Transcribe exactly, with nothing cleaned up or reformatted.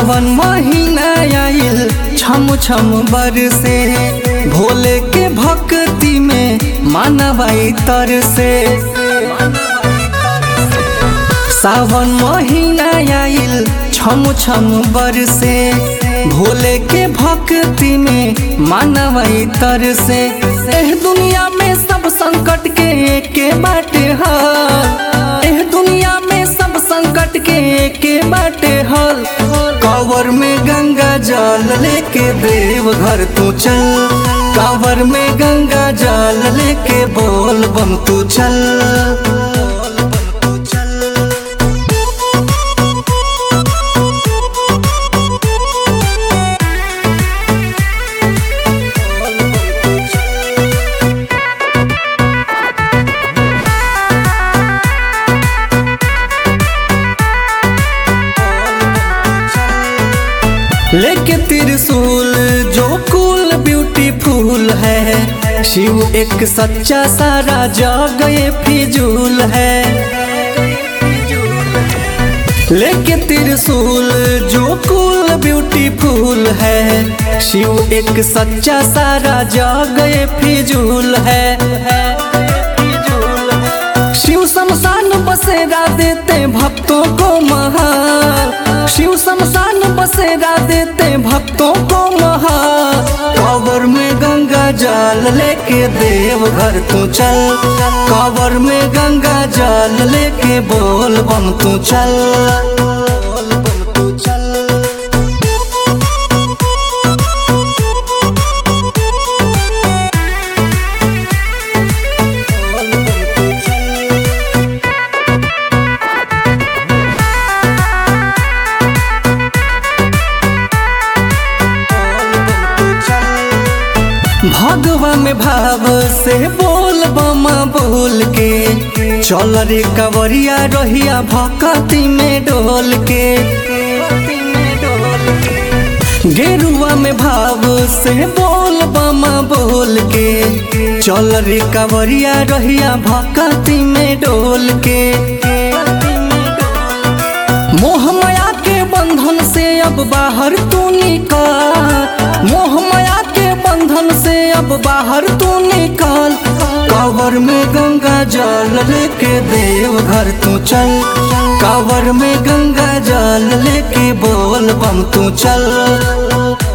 सावन महीना आइल छम छम बरसे, भोले के भक्ति में मानवाई तरसे। सावन महीना आइल छम छम बरसे, भोले के भक्ति में मानवाई तरसे। एह दुनिया में सब संकट के एके बाटे हल, एह दुनिया में सब संकट के एके बाटे हल। कांवर में गंगा जल लेके देव घर तू चल, कांवर में गंगा जल लेके बोल बम तू चल। लेके त्रिशूल जो कूल ब्यूटीफुल है, शिव एक सच्चा सारा जग ये फिजूल है। लेके त्रिशूल जो कूल ब्यूटीफुल है, शिव एक सच्चा सारा जग ये फिजूल है। शिव शमशान बसेरा देते भक्तों को महाल, शिव शमशान बसेरा देते भक्तों को महाल। कांवर में गंगा जल लेके देव घर तू चल, कांवर में गंगा जल लेके बोल बम तू चल। भगवा में भाव से बोल बमा बोल के, चल रे कवरिया रहिया भक्ति में डोल के। गेरुआ में भाव से बोल बमा बोल के, चल रे कवरिया रहिया भक्ति में डोल के। मोह माया के बंधन से अब बाहर तू निकल, मोह माया के बंधन से अब बाहर तू निकल। कांवर में गंगा जल लेके देव घर तू चल, कांवर में गंगा जल लेके बोल बम तू चल।